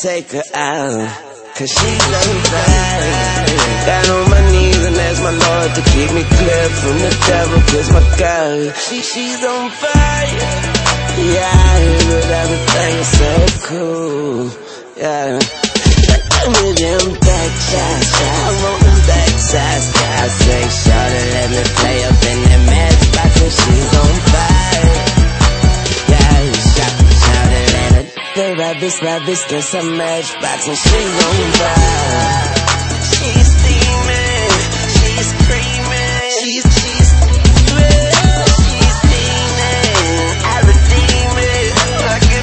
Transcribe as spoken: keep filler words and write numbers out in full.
take her out, cause she's on fire. Down on my knees and ask my Lord to keep me clear from the devil, cause my girl, she, she's on fire. Yeah, but everything is so cool. Yeah, give me them back shots, I want them back shots. I say, shawty, let me play up in that matchbox, and she's on fire. Yeah, shawty, let her, they rub this, rub this, get some matchbox, and she's on fire.